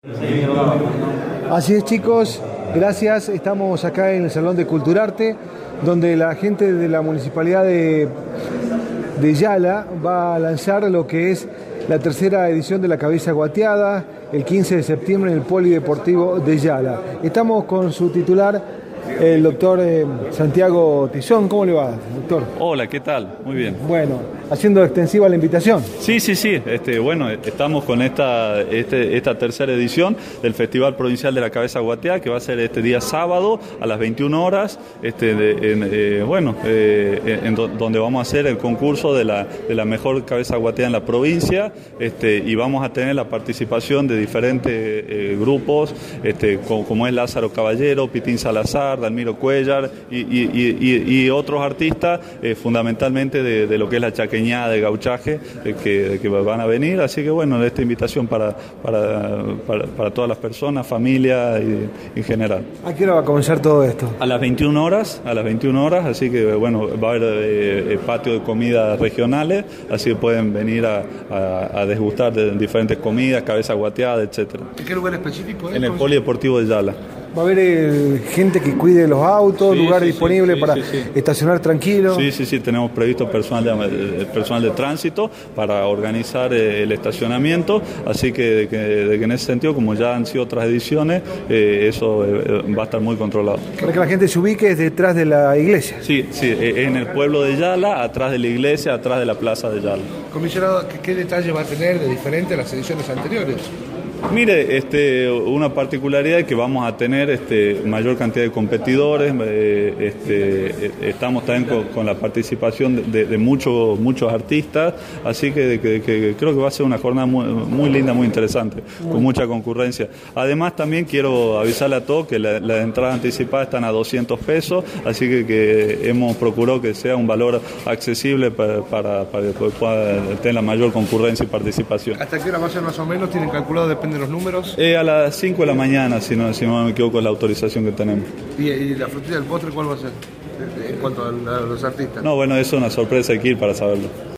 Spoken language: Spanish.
Así es, chicos, gracias. Estamos acá en el Salón de Culturarte, donde la gente de la Municipalidad de Yala va a lanzar lo que es la tercera edición de la Cabeza Guateada, el 15 de septiembre en el Polideportivo de Yala. Estamos con su titular, el doctor Santiago Tizón. ¿Cómo le va, doctor? Hola, ¿qué tal? Muy bien. Bueno, haciendo extensiva la invitación. Sí. Bueno, estamos con esta tercera edición del Festival Provincial de la Cabeza Guateada, que va a ser este día sábado a las 21 horas, donde vamos a hacer el concurso de la mejor cabeza guateada en la provincia, y vamos a tener la participación de diferentes grupos, como es Lázaro Caballero, Pitín Salazar, Dalmiro Cuellar y otros artistas, fundamentalmente de lo que es la chaqueñada de gauchaje, que van a venir. Así que bueno, esta invitación para todas las personas, familia y en general. ¿A qué hora va a comenzar todo esto? A las 21 horas, así que bueno, va a haber patio de comidas regionales, así que pueden venir a degustar de diferentes comidas, cabeza guateada, etcétera. ¿En qué lugar específico es? En el Polideportivo de Yala. ¿Va a haber gente que cuide los autos, lugares disponibles para estacionar tranquilo? Sí, tenemos previsto personal de tránsito para organizar el estacionamiento, así que en ese sentido, como ya han sido otras ediciones, eso va a estar muy controlado. Para que la gente se ubique, es detrás de la iglesia. Sí, en el pueblo de Yala, atrás de la iglesia, atrás de la plaza de Yala. Comisionado, ¿qué detalle va a tener de diferente a las ediciones anteriores? Mire, una particularidad es que vamos a tener mayor cantidad de competidores, estamos también con la participación de muchos artistas, así que creo que va a ser una jornada muy linda, muy interesante, con mucha concurrencia. Además, también quiero avisarle a todos que las entradas anticipadas están a 200 pesos, así que hemos procurado que sea un valor accesible para que pueda tener la mayor concurrencia y participación. ¿Hasta qué hora va a ser más o menos? ¿Tienen calculado, depende de los números? A las 5 de la mañana, si no me equivoco, es la autorización que tenemos. ¿Y la frutilla del postre cuál va a ser en cuanto a los artistas? No, bueno, eso es una sorpresa, hay que ir para saberlo.